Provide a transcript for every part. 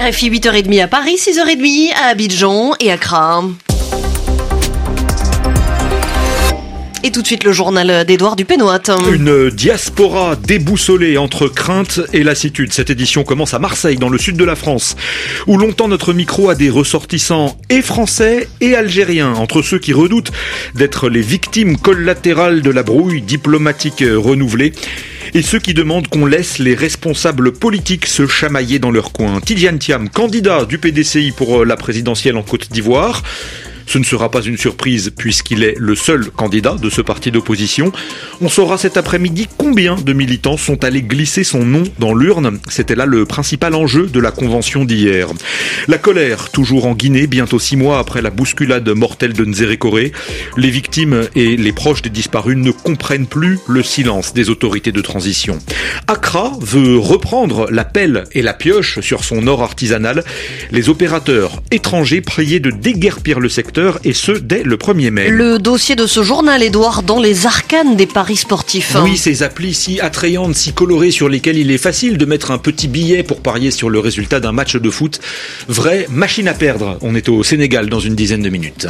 RFI 8h30 à Paris, 6h30 à Abidjan et Accra. Et tout de suite le journal d'Édouard Dupénoat. Une diaspora déboussolée entre crainte et lassitude. Cette édition commence à Marseille, dans le sud de la France, où longtemps notre micro a des ressortissants et français et algériens, entre ceux qui redoutent d'être les victimes collatérales de la brouille diplomatique renouvelée et ceux qui demandent qu'on laisse les responsables politiques se chamailler dans leur coin. Tidiane Thiam, candidat du PDCI pour la présidentielle en Côte d'Ivoire. Ce ne sera pas une surprise puisqu'il est le seul candidat de ce parti d'opposition. On saura cet après-midi combien de militants sont allés glisser son nom dans l'urne. C'était là le principal enjeu de la convention d'hier. La colère, toujours en Guinée, bientôt 6 mois après la bousculade mortelle de Nzérékoré. Les victimes et les proches des disparus ne comprennent plus le silence des autorités de transition. Accra veut reprendre la pelle et la pioche sur son or artisanal. Les opérateurs étrangers priaient de déguerpir le secteur, et ce, dès le 1er mai. Le dossier de ce journal, Édouard, dans les arcanes des paris sportifs. Oui, ces applis si attrayantes, si colorées, sur lesquelles il est facile de mettre un petit billet pour parier sur le résultat d'un match de foot. Vraie machine à perdre. On est au Sénégal dans une dizaine de minutes.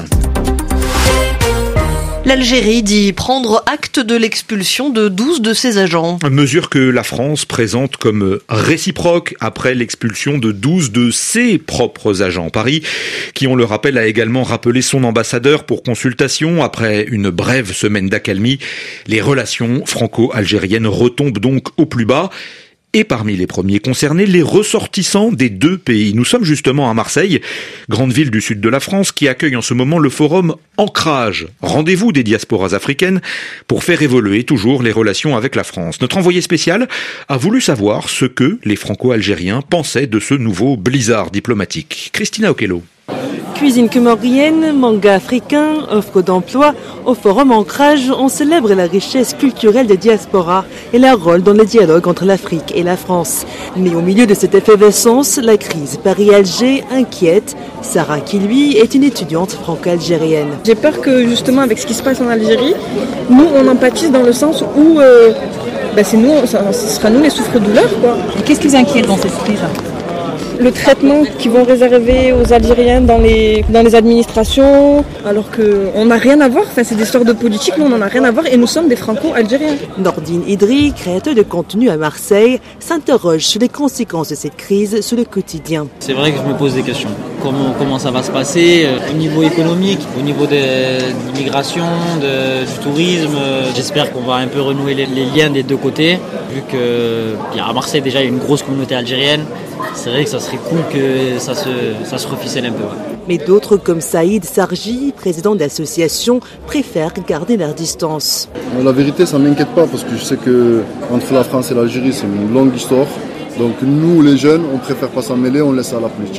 L'Algérie dit prendre acte de l'expulsion de 12 de ses agents. Mesure que la France présente comme réciproque après l'expulsion de 12 de ses propres agents. Paris, qui on le rappelle, a également rappelé son ambassadeur pour consultation. Après une brève semaine d'accalmie, les relations franco-algériennes retombent donc au plus bas. Et parmi les premiers concernés, les ressortissants des deux pays. Nous sommes justement à Marseille, grande ville du sud de la France, qui accueille en ce moment le forum Ancrage, rendez-vous des diasporas africaines, pour faire évoluer toujours les relations avec la France. Notre envoyé spécial a voulu savoir ce que les franco-algériens pensaient de ce nouveau blizzard diplomatique. Christina Okello. Cuisine comorienne, manga africain, offre d'emploi, au forum Ancrage, on célèbre la richesse culturelle des diasporas et leur rôle dans le dialogue entre l'Afrique et la France. Mais au milieu de cette effervescence, la crise Paris-Alger inquiète. Sarah, qui lui est une étudiante franco-algérienne. J'ai peur que justement avec ce qui se passe en Algérie, nous on empathise dans le sens où c'est nous, ce sera nous les souffres-douleurs, quoi. Et qu'est-ce qui vous inquiète dans cette crise ? Le traitement qu'ils vont réserver aux Algériens dans les administrations, alors qu'on n'a rien à voir. Enfin, c'est des histoires de politique, nous on n'en a rien à voir et nous sommes des franco-algériens. Nordine Idri, créateur de contenu à Marseille, s'interroge sur les conséquences de cette crise sur le quotidien. C'est vrai que je me pose des questions. Comment ça va se passer au niveau économique, au niveau de l'immigration, du tourisme. J'espère qu'on va un peu renouer les liens des deux côtés, vu qu'à Marseille déjà il y a une grosse communauté algérienne. C'est vrai que ça serait cool que ça se reficelle un peu. Mais d'autres comme Saïd Sarji, président d'association, préfèrent garder leur distance. La vérité, ça ne m'inquiète pas parce que je sais qu'entre la France et l'Algérie, c'est une longue histoire. Donc nous, les jeunes, on préfère pas s'en mêler, on laisse ça à la politique.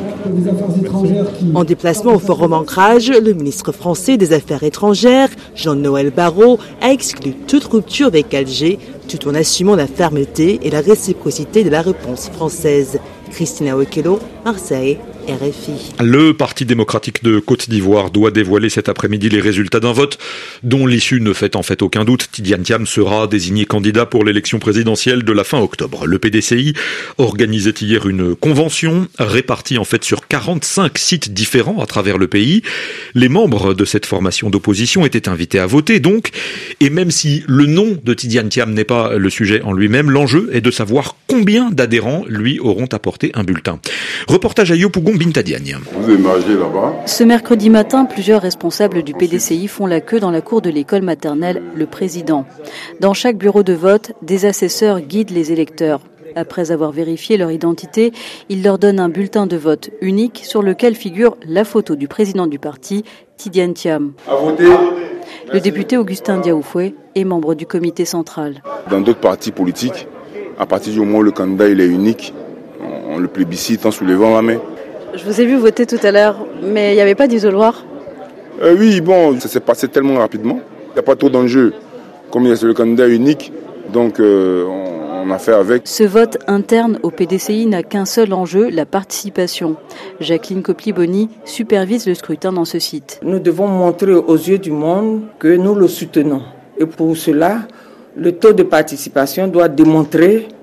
En déplacement au forum Ancrage, le ministre français des Affaires étrangères, Jean-Noël Barrot, a exclu toute rupture avec Alger, tout en assumant la fermeté et la réciprocité de la réponse française. Christina Okello, Marseille, RFI. Le Parti démocratique de Côte d'Ivoire doit dévoiler cet après-midi les résultats d'un vote dont l'issue ne fait en fait aucun doute. Tidiane Thiam sera désigné candidat pour l'élection présidentielle de la fin octobre. Le PDCI organisait hier une convention répartie en fait sur 45 sites différents à travers le pays. Les membres de cette formation d'opposition étaient invités à voter donc, et même si le nom de Tidiane Thiam n'est pas le sujet en lui-même, l'enjeu est de savoir combien d'adhérents lui auront apporté un bulletin. Reportage à Yopougon, Binta Diagne. Vous émergez là-bas. Ce mercredi matin, plusieurs responsables du PDCI font la queue dans la cour de l'école maternelle Le Président. Dans chaque bureau de vote, des assesseurs guident les électeurs. Après avoir vérifié leur identité, ils leur donnent un bulletin de vote unique sur lequel figure la photo du président du parti, Tidiane Thiam. À voter. Le député Augustin Diaoufoué est membre du comité central. Dans d'autres partis politiques, à partir du moment où le candidat il est unique, on le plébiscite en soulevant la main. Je vous ai vu voter tout à l'heure, mais il n'y avait pas d'isoloir. Oui, bon, ça s'est passé tellement rapidement. Il n'y a pas trop d'enjeux. Comme il y a le candidat unique, donc on a fait avec. Ce vote interne au PDCI n'a qu'un seul enjeu, la participation. Jacqueline Copley-Bonny supervise le scrutin dans ce site. Nous devons montrer aux yeux du monde que nous le soutenons. Et pour cela, le taux de participation doit démontrer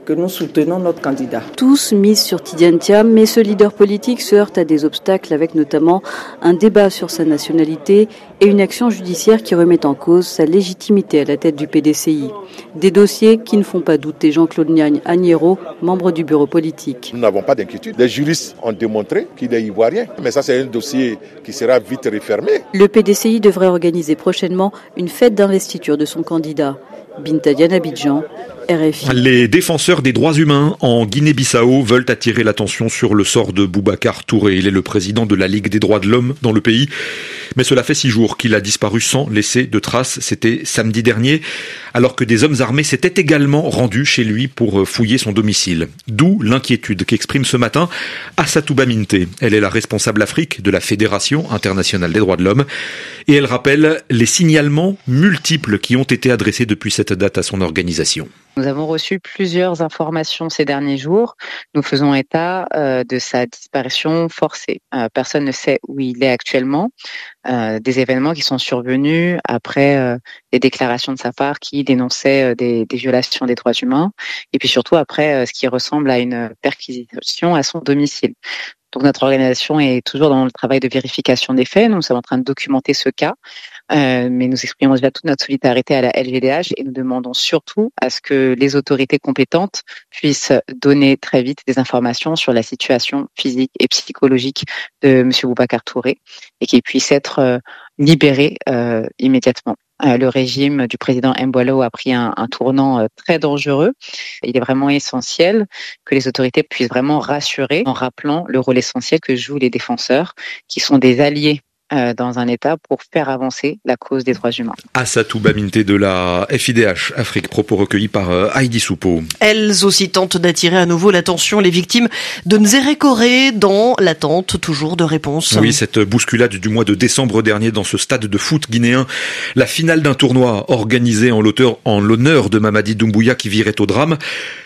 que nous soutenons notre candidat. Tous misent sur Tidiane Thiam, mais ce leader politique se heurte à des obstacles avec notamment un débat sur sa nationalité et une action judiciaire qui remet en cause sa légitimité à la tête du PDCI. Des dossiers qui ne font pas douter Jean-Claude Niagne Agnero, membre du bureau politique. Nous n'avons pas d'inquiétude. Les juristes ont démontré qu'il est ivoirien, mais ça c'est un dossier qui sera vite refermé. Le PDCI devrait organiser prochainement une fête d'investiture de son candidat. Binta Diane Abidjan, RFI. Les défenseurs des droits humains en Guinée-Bissau veulent attirer l'attention sur le sort de Boubacar Touré. Il est le président de la Ligue des droits de l'homme dans le pays. Mais cela fait 6 jours qu'il a disparu sans laisser de traces. C'était samedi dernier, alors que des hommes armés s'étaient également rendus chez lui pour fouiller son domicile. D'où l'inquiétude qu'exprime ce matin Assatouba Minte. Elle est la responsable Afrique de la Fédération internationale des droits de l'homme. Et elle rappelle les signalements multiples qui ont été adressés depuis cette date à son organisation. Nous avons reçu plusieurs informations ces derniers jours. Nous faisons état de sa disparition forcée. Personne ne sait où il est actuellement. Des événements qui sont survenus après des déclarations de sa part qui dénonçaient des violations des droits humains. Et puis surtout après ce qui ressemble à une perquisition à son domicile. Donc notre organisation est toujours dans le travail de vérification des faits. Nous sommes en train de documenter ce cas, mais nous exprimons déjà toute notre solidarité à la LGDH et nous demandons surtout à ce que les autorités compétentes puissent donner très vite des informations sur la situation physique et psychologique de M. Boubacar Touré et qu'il puisse être libéré immédiatement. Le régime du président Mboualo a pris un tournant très dangereux. Il est vraiment essentiel que les autorités puissent vraiment rassurer en rappelant le rôle essentiel que jouent les défenseurs, qui sont des alliés dans un État pour faire avancer la cause des droits humains. Assatouba Minte de la FIDH Afrique, propos recueillis par Heidi Soupeau. Elles aussi tentent d'attirer à nouveau l'attention les victimes de Nzéré Koré dans l'attente toujours de réponses. Oui, cette bousculade du mois de décembre dernier dans ce stade de foot guinéen, la finale d'un tournoi organisé en l'honneur de Mamadi Doumbouya qui virait au drame.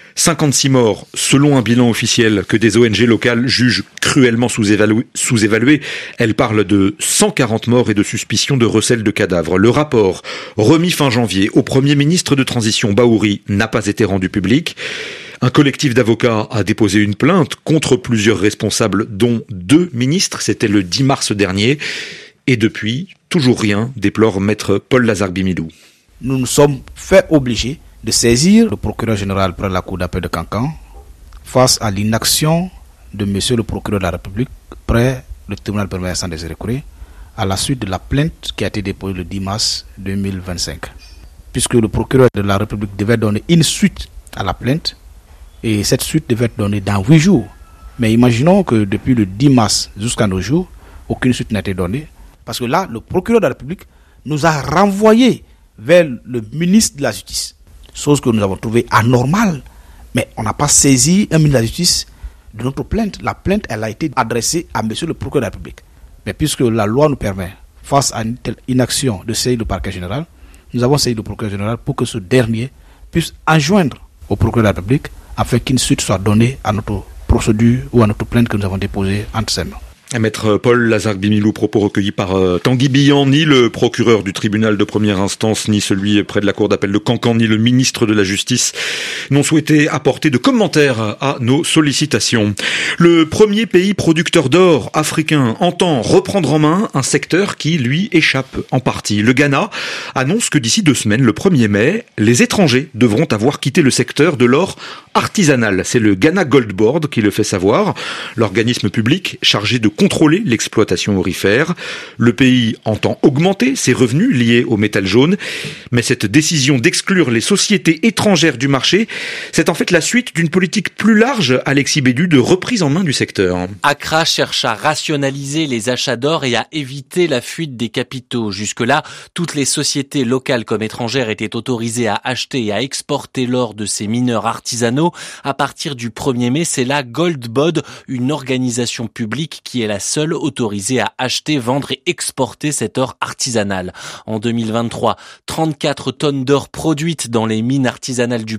56 morts, selon un bilan officiel que des ONG locales jugent cruellement sous-évalué. Elle parle de 140 morts et de suspicion de recel de cadavres. Le rapport, remis fin janvier au Premier ministre de transition Bahouri, n'a pas été rendu public. Un collectif d'avocats a déposé une plainte contre plusieurs responsables, dont 2 ministres. C'était le 10 mars dernier. Et depuis, toujours rien, déplore maître Paul Lazare-Bimilou. Nous nous sommes fait obliger de saisir le procureur général près la cour d'appel de Cancan face à l'inaction de monsieur le procureur de la République près le tribunal première instance de Nzéré Koré à la suite de la plainte qui a été déposée le 10 mars 2025. Puisque le procureur de la République devait donner une suite à la plainte et cette suite devait être donnée dans 8 jours. Mais imaginons que depuis le 10 mars jusqu'à nos jours, aucune suite n'a été donnée parce que là, le procureur de la République nous a renvoyé vers le ministre de la Justice. Chose que nous avons trouvée anormale, mais on n'a pas saisi un ministre de la Justice de notre plainte. La plainte, elle a été adressée à monsieur le procureur de la République. Mais puisque la loi nous permet, face à une telle inaction, de saisir le parquet général, nous avons saisi le procureur général pour que ce dernier puisse enjoindre au procureur de la République afin qu'une suite soit donnée à notre procédure ou à notre plainte que nous avons déposée entre ses mains. Maître Paul Lazare-Bimilou, propos recueillis par Tanguy Bihan. Ni le procureur du tribunal de première instance, ni celui près de la cour d'appel de Cancan, ni le ministre de la Justice n'ont souhaité apporter de commentaires à nos sollicitations. Le premier pays producteur d'or africain entend reprendre en main un secteur qui lui échappe en partie. Le Ghana annonce que d'ici 2 semaines, le 1er mai, les étrangers devront avoir quitté le secteur de l'or artisanal. C'est le Ghana Gold Board qui le fait savoir, l'organisme public chargé de contrôler l'exploitation aurifère. Le pays entend augmenter ses revenus liés au métal jaune, mais cette décision d'exclure les sociétés étrangères du marché, c'est en fait la suite d'une politique plus large, Alexis Bédu, de reprise en main du secteur. Accra cherche à rationaliser les achats d'or et à éviter la fuite des capitaux. Jusque-là, toutes les sociétés locales comme étrangères étaient autorisées à acheter et à exporter l'or de ces mineurs artisanaux. À partir du 1er mai, c'est la Gold Board, une organisation publique qui est la seule autorisée à acheter, vendre et exporter cet or artisanal. En 2023, 34 tonnes d'or produites dans les mines artisanales du pays ont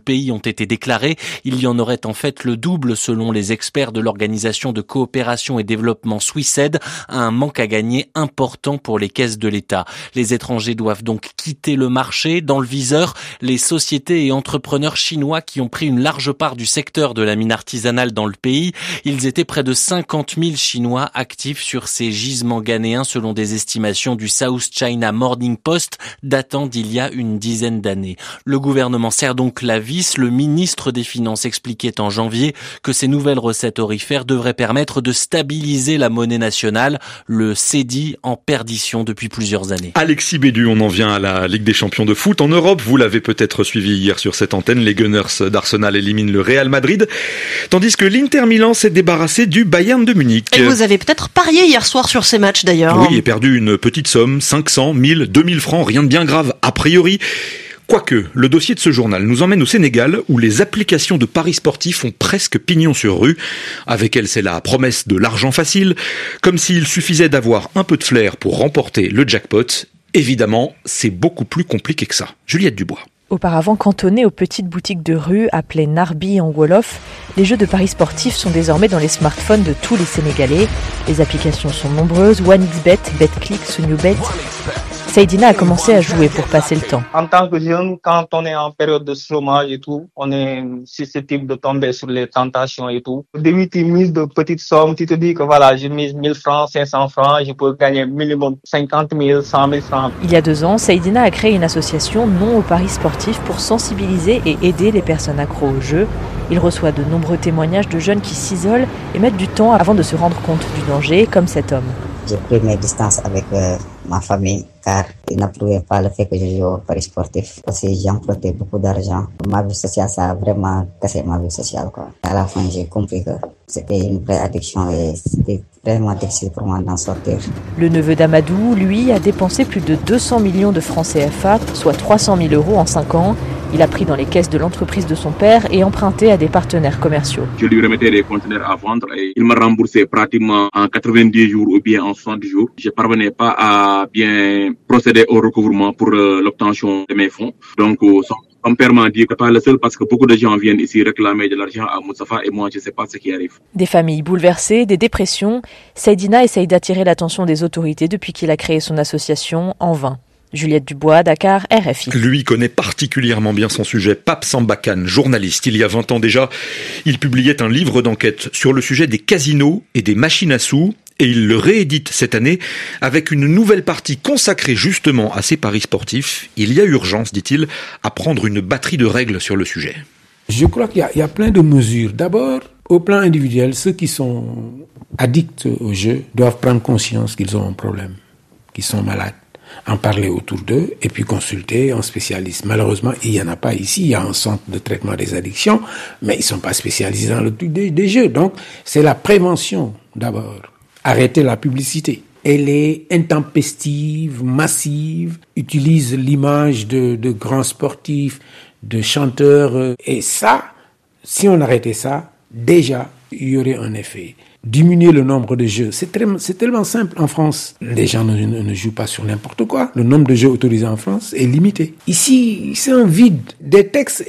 été déclarés. Il y en aurait en fait le double selon les experts de l'Organisation de coopération et développement Swissaid, un manque à gagner important pour les caisses de l'État. Les étrangers doivent donc quitter le marché. Dans le viseur, les sociétés et entrepreneurs chinois qui ont pris une large part du secteur de la mine artisanale dans le pays. Ils étaient près de 50 000 Chinois actifs sur ces gisements ghanéens selon des estimations du South China Morning Post datant d'il y a une dizaine d'années. Le gouvernement serre donc la vis. Le ministre des Finances expliquait en janvier que ces nouvelles recettes aurifères devraient permettre de stabiliser la monnaie nationale, le cédis en perdition depuis plusieurs années. Alexis Bédu, on en vient à la Ligue des champions de foot en Europe. Vous l'avez peut-être suivi hier sur cette antenne. Les Gunners d'Arsenal éliminent le Real Madrid, tandis que l'Inter Milan s'est débarrassé du Bayern de Munich. Et vous avez peut-être parié hier soir sur ces matchs d'ailleurs. Oui, et perdu une petite somme, 500, 1000, 2000 francs, rien de bien grave a priori. Quoique, le dossier de ce journal nous emmène au Sénégal où les applications de paris sportifs ont presque pignon sur rue. Avec elles, c'est la promesse de l'argent facile, comme s'il suffisait d'avoir un peu de flair pour remporter le jackpot. Évidemment, c'est beaucoup plus compliqué que ça. Juliette Dubois. Auparavant cantonnés aux petites boutiques de rue appelées Narbi en Wolof, les jeux de paris sportifs sont désormais dans les smartphones de tous les Sénégalais. Les applications sont nombreuses, OneXBet, BetClick, SunUbet. Saïdina a commencé à jouer pour passer le temps. En tant que jeune, quand on est en période de chômage et tout, on est susceptible de tomber sur les tentations et tout. Au début, tu mises de petites sommes, tu te dis que voilà, je mise 1000 francs, 500 francs, je peux gagner minimum 50 000, 100 000 francs. Il y a 2 ans, Saïdina a créé une association non aux paris sportifs pour sensibiliser et aider les personnes accros au jeu. Il reçoit de nombreux témoignages de jeunes qui s'isolent et mettent du temps avant de se rendre compte du danger, comme cet homme. J'ai pris mes distances avec ma famille car ils n'approuvaient pas le fait que je joue au paris sportif. Aussi, j'ai emprunté beaucoup d'argent. Ma vie sociale, ça a vraiment cassé ma vie sociale, quoi. À la fin, j'ai compris que c'était une vraie addiction et c'était vraiment difficile pour moi d'en sortir. Le neveu d'Amadou, lui, a dépensé plus de 200 millions de francs CFA, soit 300 000 € en 5 ans. Il a pris dans les caisses de l'entreprise de son père et emprunté à des partenaires commerciaux. Je lui remettais des conteneurs à vendre et il m'a remboursé pratiquement en 90 jours ou bien en 70 jours. Je ne parvenais pas à bien procéder au recouvrement pour l'obtention de mes fonds. Donc, son père m'a dit que pas le seul parce que beaucoup de gens viennent ici réclamer de l'argent à Moustapha et moi je ne sais pas ce qui arrive. Des familles bouleversées, des dépressions. Saïdina essaye d'attirer l'attention des autorités depuis qu'il a créé son association en vain. Juliette Dubois, Dakar, RFI. Lui connaît particulièrement bien son sujet. Pape Samba Kane, journaliste. Il y a 20 ans déjà, il publiait un livre d'enquête sur le sujet des casinos et des machines à sous. Et il le réédite cette année avec une nouvelle partie consacrée justement à ces paris sportifs. Il y a urgence, dit-il, à prendre une batterie de règles sur le sujet. Je crois qu'il y a plein de mesures. D'abord, au plan individuel, ceux qui sont addicts au jeu doivent prendre conscience qu'ils ont un problème, qu'ils sont malades. En parler autour d'eux et puis consulter un spécialiste. Malheureusement, il n'y en a pas ici. Il y a un centre de traitement des addictions, mais ils ne sont pas spécialisés dans le truc des jeux. Donc, c'est la prévention d'abord. Arrêter la publicité. Elle est intempestive, massive, utilise l'image de grands sportifs, de chanteurs. Et ça, si on arrêtait ça, déjà, il y aurait un effet. Diminuer le nombre de jeux, c'est tellement simple en France. Les gens ne jouent pas sur n'importe quoi. Le nombre de jeux autorisés en France est limité. Ici, c'est un vide. Des textes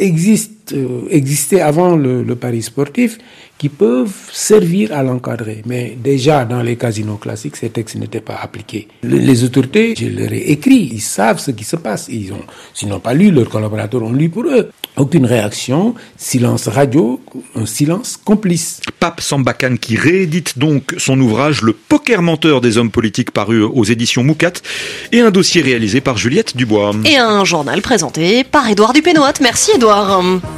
existaient avant le pari sportif qui peuvent servir à l'encadrer. Mais déjà, dans les casinos classiques, ces textes n'étaient pas appliqués. Les autorités, je leur ai écrit, ils savent ce qui se passe. S'ils n'ont pas lu, leurs collaborateurs ont lu pour eux. Aucune réaction, silence radio, un silence complice. Pape Samba Kane qui réédite donc son ouvrage Le poker menteur des hommes politiques paru aux éditions Moukat et un dossier réalisé par Juliette Dubois. Et un journal présenté par Édouard Dupénoat. Merci Édouard.